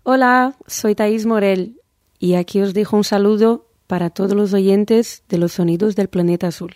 Hola, soy Thaís Morel y aquí os dejo un saludo para todos los oyentes de los sonidos del planeta azul.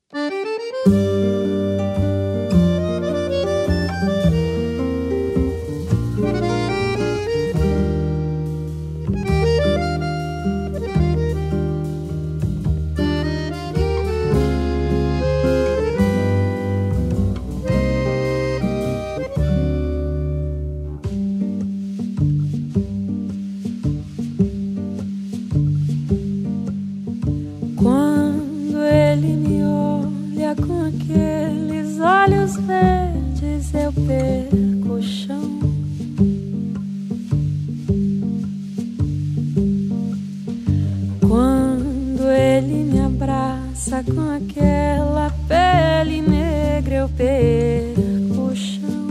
Quando ele me olha com aqueles olhos verdes, eu perco o chão. Quando ele me abraça com aquela pele negra, eu perco o chão.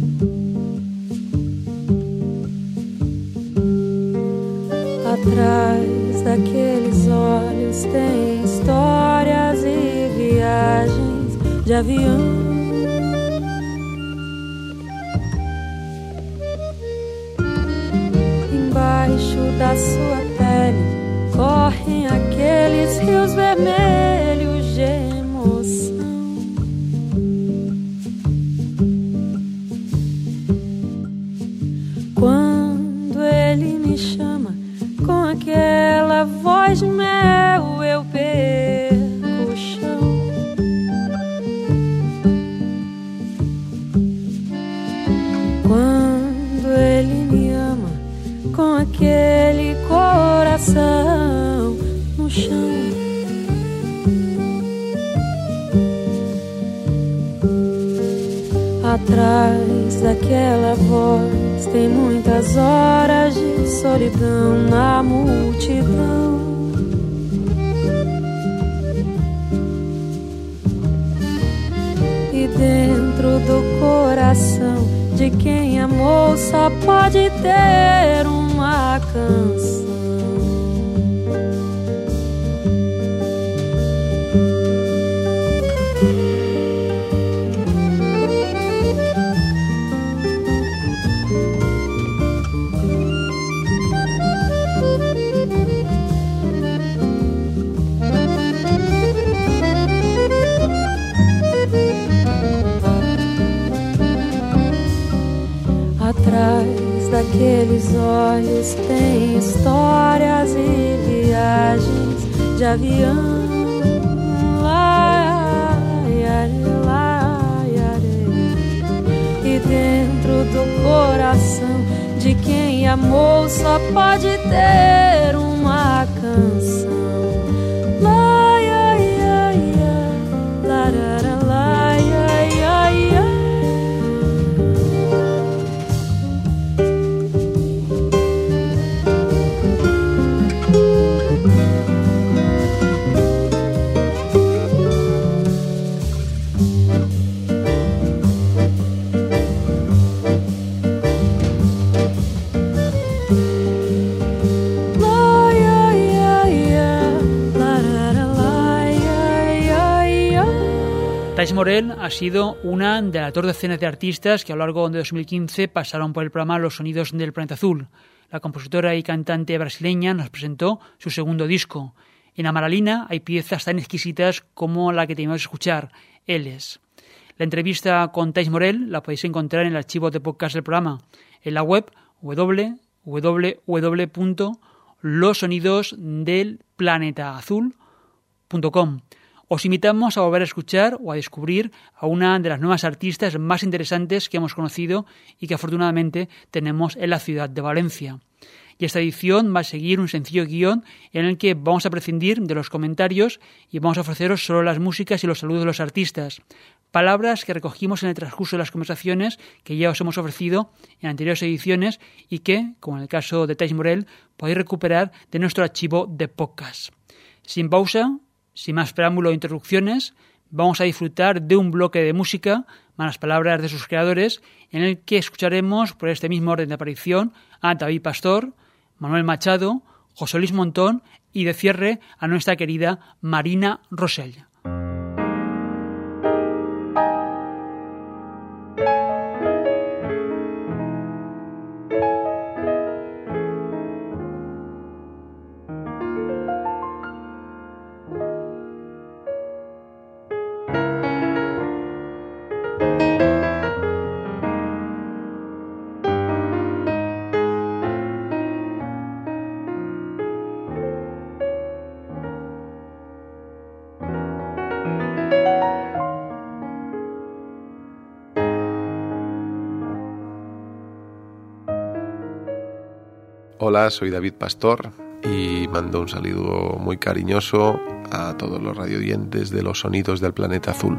Atrás daqueles olhos tem histórias e viagens de avião. Embaixo da sua pele correm aqueles rios vermelhos de emoção. Quando ele me chama com aquela voz de mel, eu perco o chão. Quando ele me ama com aquele coração no chão. Atrás daquela voz tem muitas horas de solidão na multidão. E dentro do coração de quem amou só pode ter uma canção. Atrás daqueles olhos tem histórias e viagens de avião. E dentro do coração de quem amou só pode ter uma canção. Thaís Morel ha sido una de las 2 decenas de artistas que a lo largo de 2015 pasaron por el programa Los Sonidos del Planeta Azul. La compositora y cantante brasileña nos presentó su segundo disco. En Amaralina hay piezas tan exquisitas como la que tenemos que escuchar, Eles. La entrevista con Thaís Morel la podéis encontrar en el archivo de podcast del programa, en la web www.losonidosdelplanetaazul.com. Os invitamos a volver a escuchar o a descubrir a una de las nuevas artistas más interesantes que hemos conocido y que afortunadamente tenemos en la ciudad de Valencia. Y esta edición va a seguir un sencillo guión en el que vamos a prescindir de los comentarios y vamos a ofreceros solo las músicas y los saludos de los artistas. Palabras que recogimos en el transcurso de las conversaciones que ya os hemos ofrecido en anteriores ediciones y que, como en el caso de Thaís Morel, podéis recuperar de nuestro archivo de podcast. Sin pausa, sin más preámbulo o introducciones, vamos a disfrutar de un bloque de música, malas palabras de sus creadores, en el que escucharemos por este mismo orden de aparición a David Pastor, Manuel Machado, José Luis Montón y de cierre a nuestra querida Marina Rosell. Hola, soy David Pastor y mando un saludo muy cariñoso a todos los radioyentes de los sonidos del planeta azul.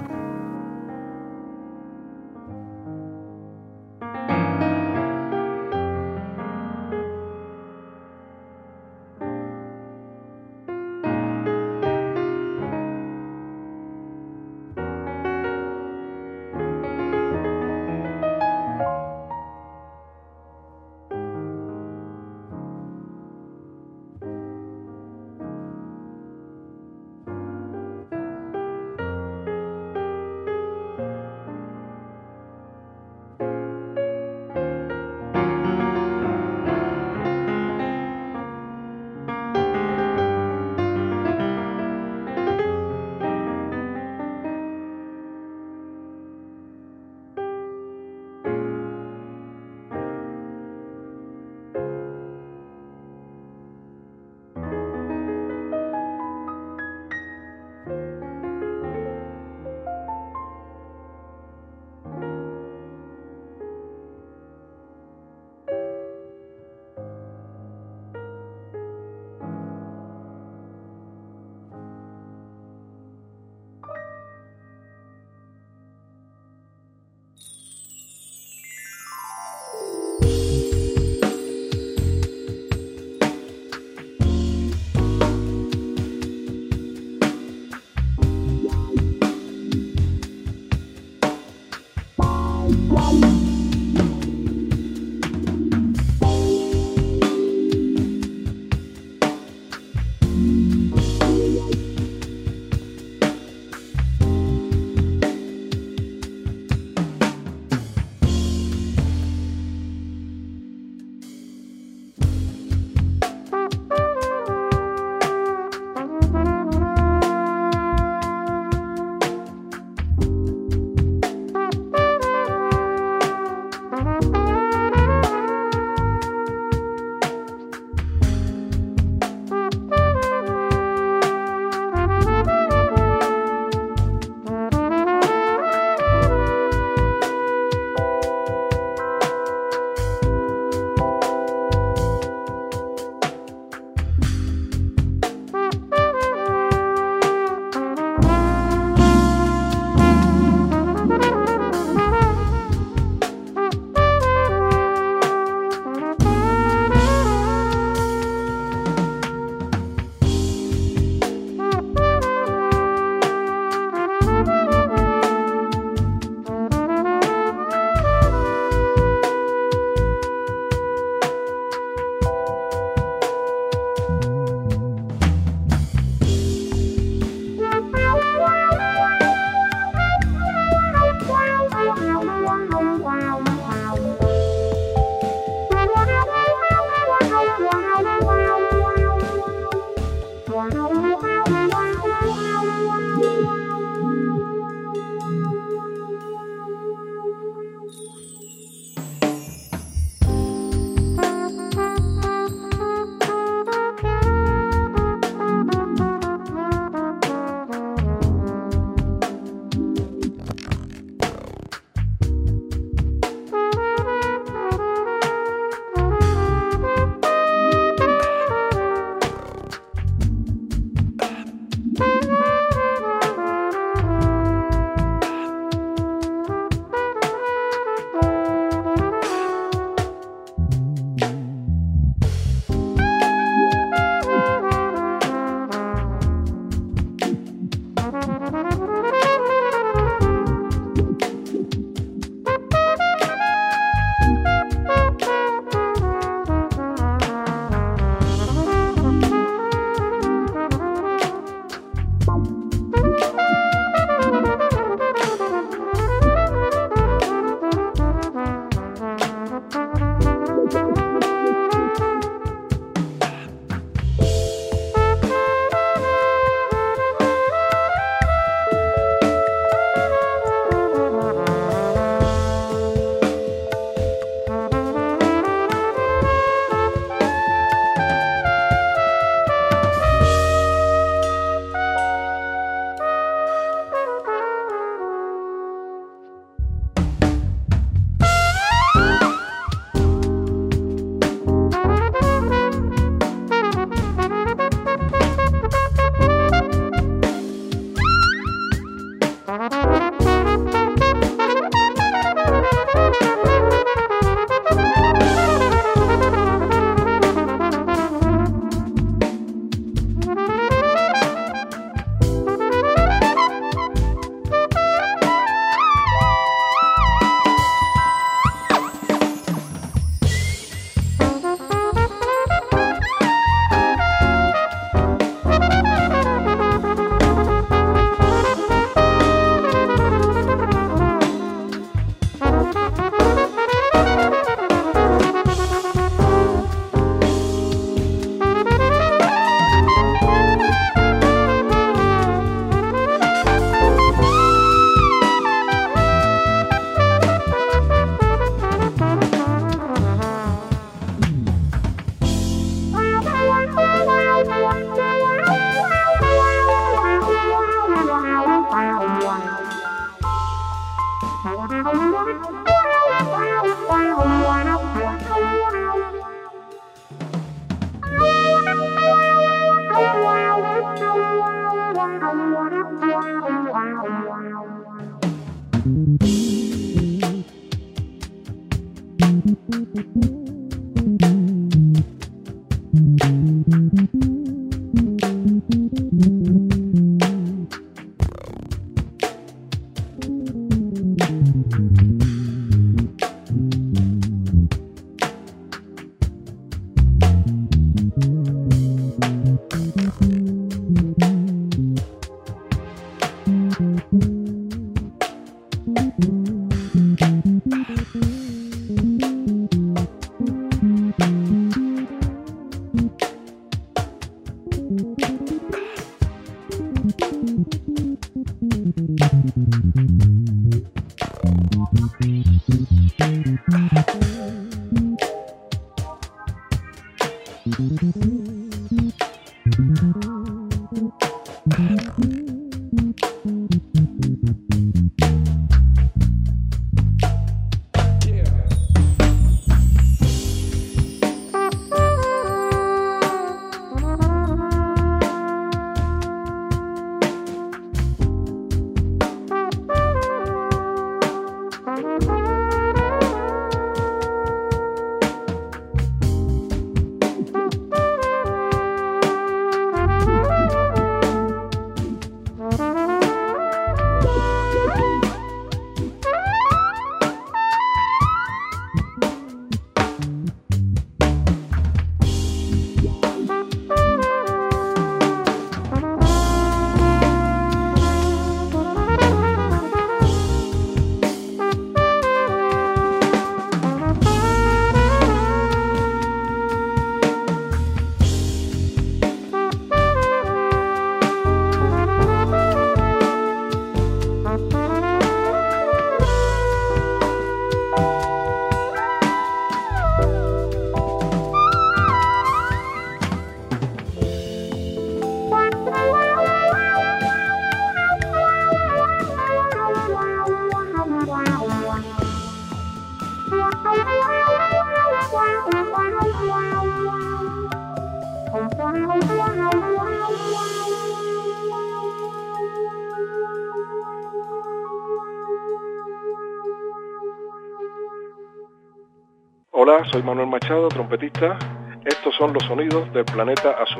Hola, soy Manuel Machado, trompetista. Estos son los sonidos del planeta azul.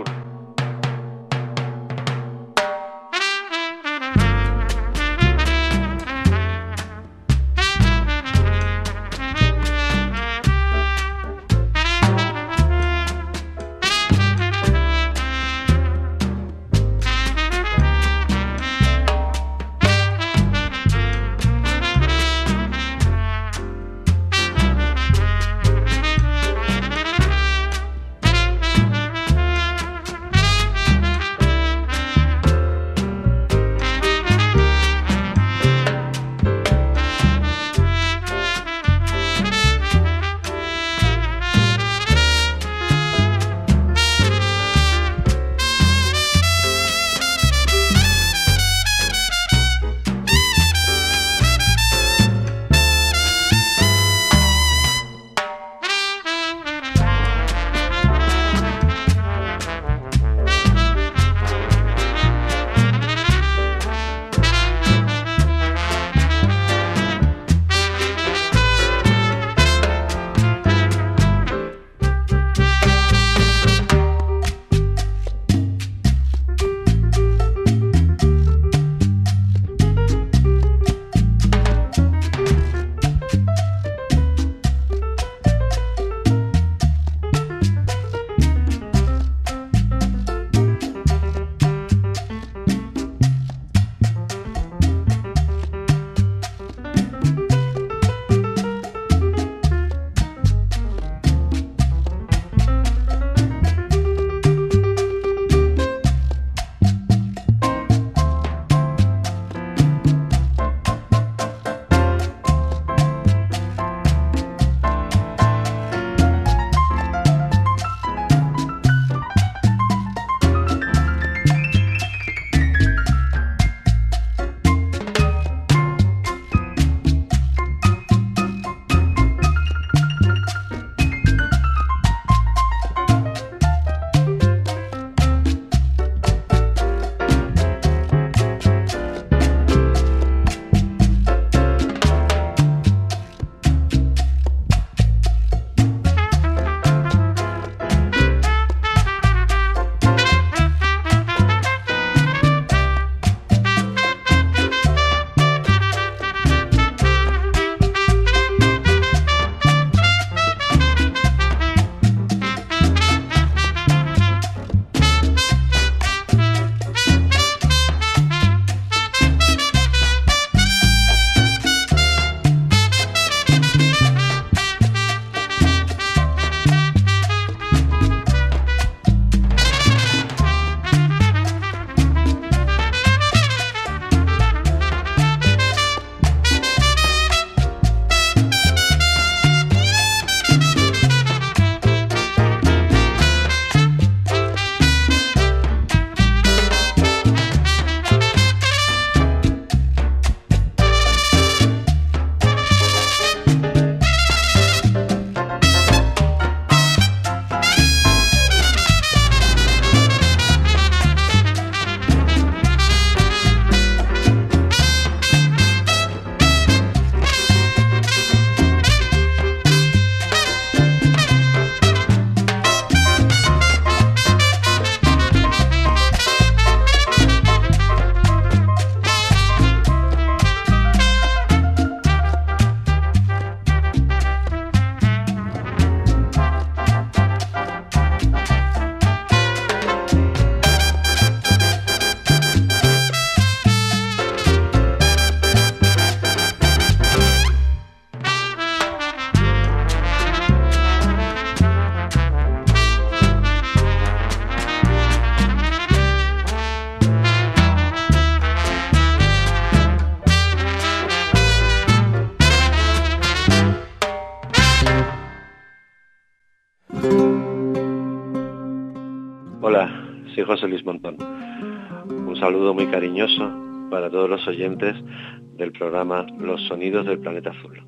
Hola, soy José Luis Montón. Un saludo muy cariñoso para todos los oyentes del programa Los Sonidos del Planeta Azul.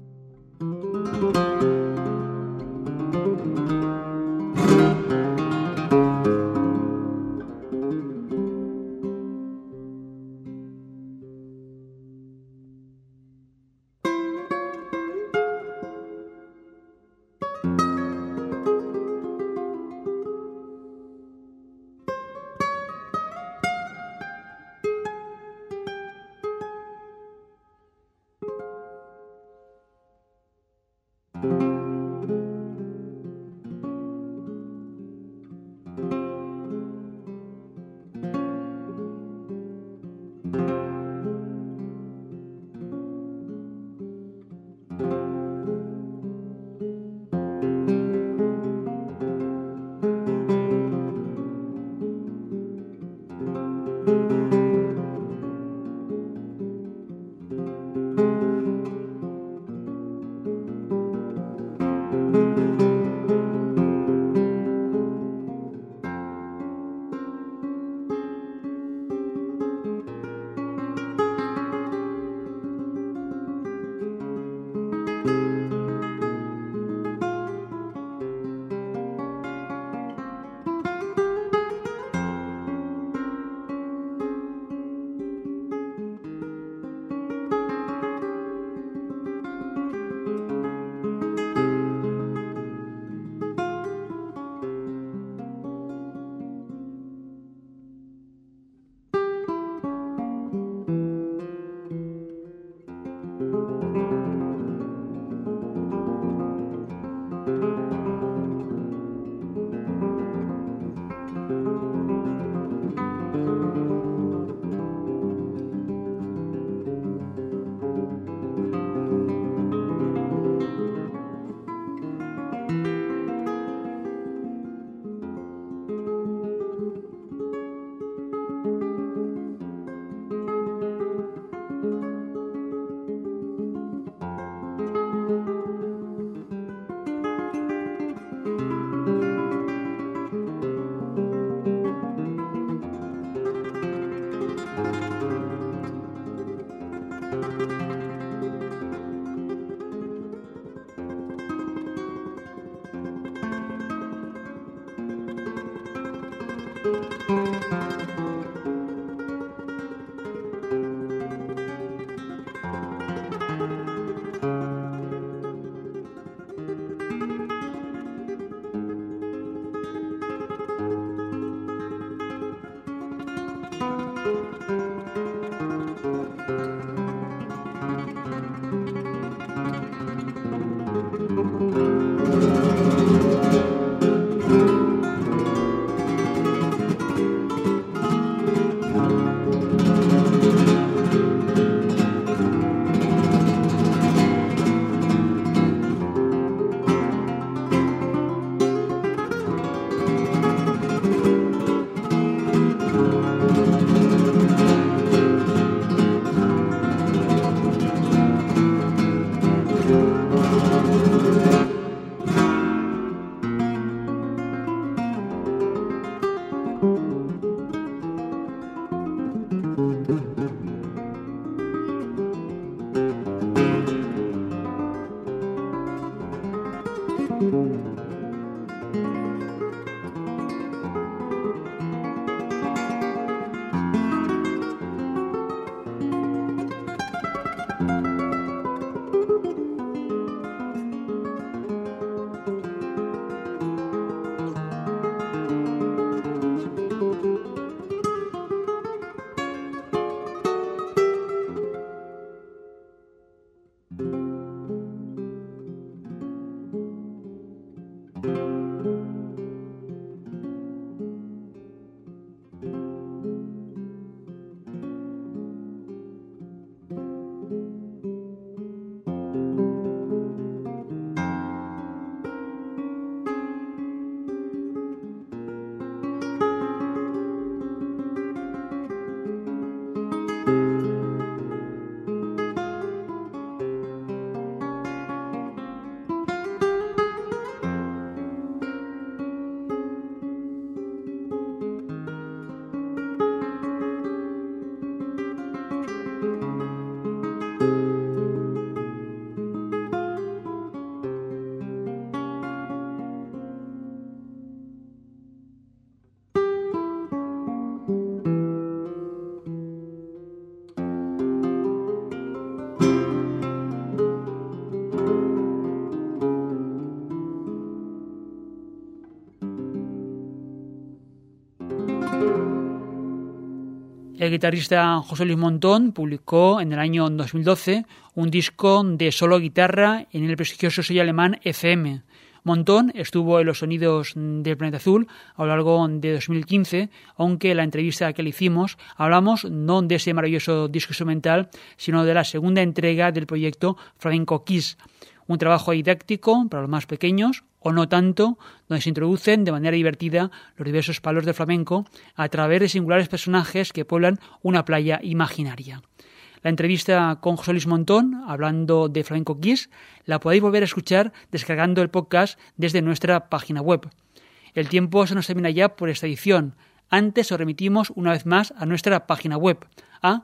El guitarrista José Luis Montón publicó en el año 2012 un disco de solo guitarra en el prestigioso sello alemán FM. Montón estuvo en los Sonidos del Planeta Azul a lo largo de 2015, aunque en la entrevista que le hicimos hablamos no de ese maravilloso disco instrumental, sino de la segunda entrega del proyecto Flamenco Kiss, un trabajo didáctico para los más pequeños, o no tanto, donde se introducen de manera divertida los diversos palos del flamenco a través de singulares personajes que pueblan una playa imaginaria. La entrevista con José Luis Montón, hablando de Flamenco Kiss, la podéis volver a escuchar descargando el podcast desde nuestra página web. El tiempo se nos termina ya por esta edición. Antes os remitimos una vez más a nuestra página web, a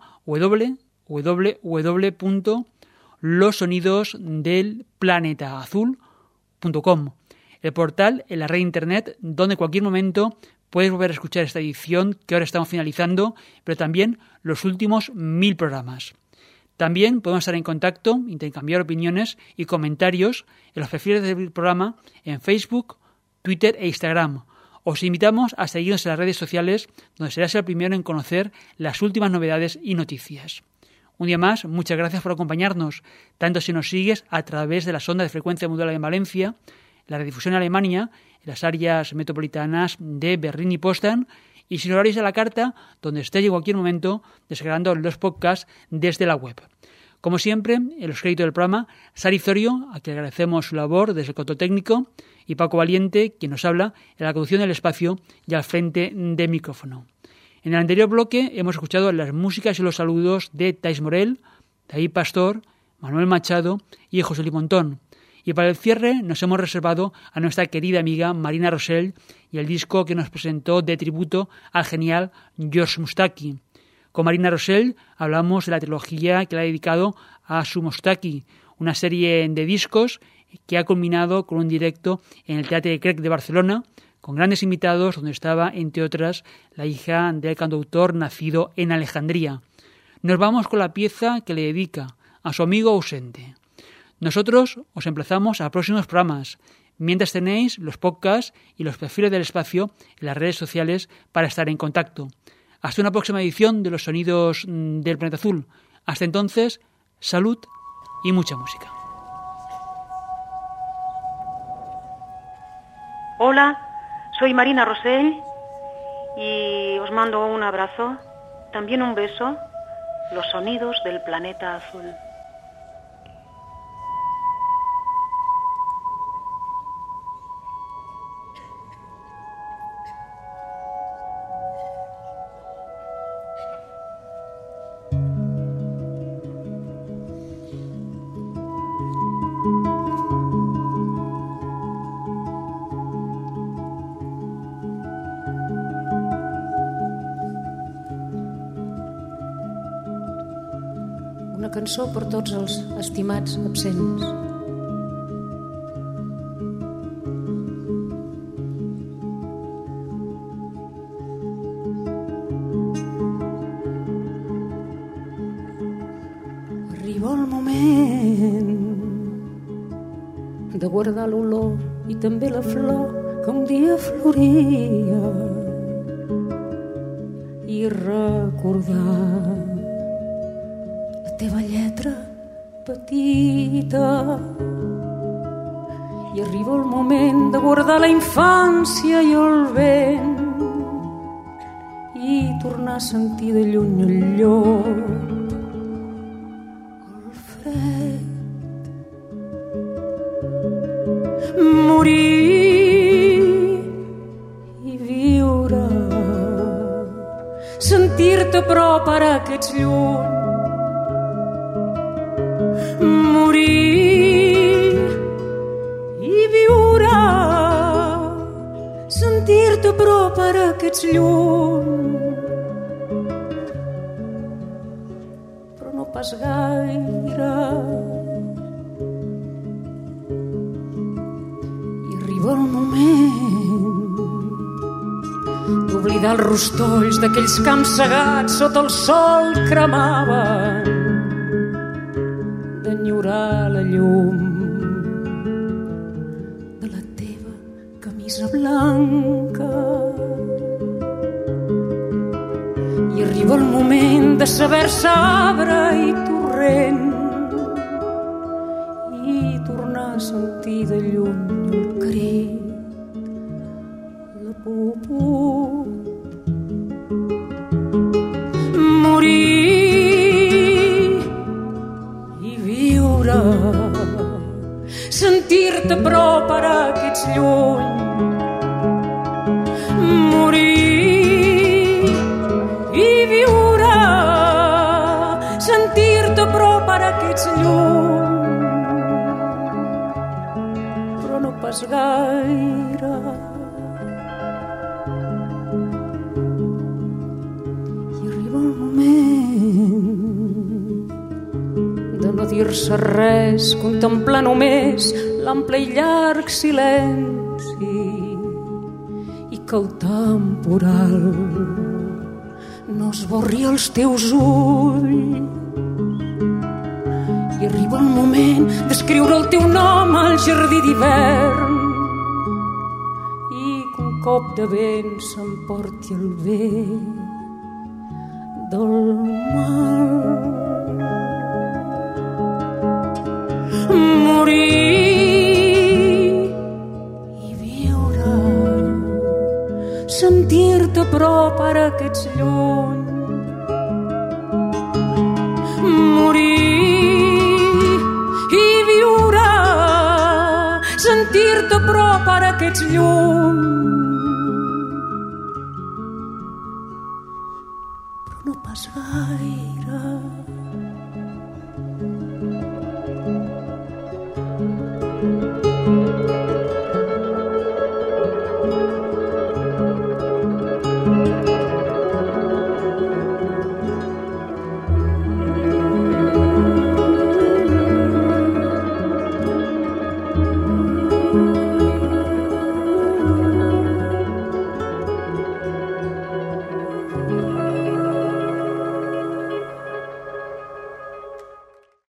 www.losonidosdelplanetaazul.com, el portal en la red internet donde en cualquier momento puedes volver a escuchar esta edición que ahora estamos finalizando, pero también los últimos 1000 programas. También podemos estar en contacto, intercambiar opiniones y comentarios en los perfiles del programa en Facebook, Twitter e Instagram. Os invitamos a seguirnos en las redes sociales, donde serás el primero en conocer las últimas novedades y noticias. Un día más, muchas gracias por acompañarnos, tanto si nos sigues a través de las ondas de frecuencia modulada en Valencia, la redifusión en Alemania, en las áreas metropolitanas de Berlín y Potsdam, y si no lo haréis a la carta, donde estéis en cualquier momento descargando los podcasts desde la web. Como siempre, en los créditos del programa, Sari Zorio, a quien agradecemos su labor desde el control técnico, y Paco Valiente, quien nos habla en la conducción del espacio y al frente del micrófono. En el anterior bloque hemos escuchado las músicas y los saludos de Thais Morel, David Pastor, Manuel Machado y José Luis Montón. Y para el cierre nos hemos reservado a nuestra querida amiga Marina Rosell y el disco que nos presentó de tributo al genial George Moustaki. Con Marina Rosell hablamos de la trilogía que le ha dedicado a su Moustaki, una serie de discos que ha culminado con un directo en el Teatre Crec de Barcelona, con grandes invitados, donde estaba, entre otras, la hija del cantautor nacido en Alejandría. Nos vamos con la pieza que le dedica a su amigo ausente. Nosotros os emplazamos a próximos programas, mientras tenéis los podcasts y los perfiles del espacio en las redes sociales para estar en contacto. Hasta una próxima edición de los Sonidos del Planeta Azul. Hasta entonces, salud y mucha música. Hola, soy Marina Rosell y os mando un abrazo, también un beso, los sonidos del planeta azul. Una cançó per tots els estimats absents. Arriba el moment de guardar l'olor i també la flor que un dia floria i recordar teva lletra petita. I arriba el moment de guardar la infància i el vent i tornar a sentir de lluny el llop, el fred. Morir i viure, sentir-te prop ara que ets lluny, morir i viure, sentir-te prop ara que ets lluny, però no pas gaire. I arriba el moment d'oblidar els rostolls d'aquells camps segats sota el sol cremaven, d'enyorar la llum de la teva camisa blanca, arriba el moment de saber-se arbre i torrent i tornar a sentir de lluny el crit, la por. Morir i viure, sentir-te però per aquests lluny. Morir i viure, sentir-te però per aquests lluny, però no pas gaire. I arriba el moment de no dir-se res, contemplar només l'ample i llarg silenci i que el temporal no esborri els teus ulls. I arriba el moment d'escriure el teu nom al jardí d'hivern i que un cop de vent s'emporti el bé del mal. Morir i viure, sentir-te però per aquests lluny. Morir i viure, sentir-te però per aquests lluny, però no pas gaire.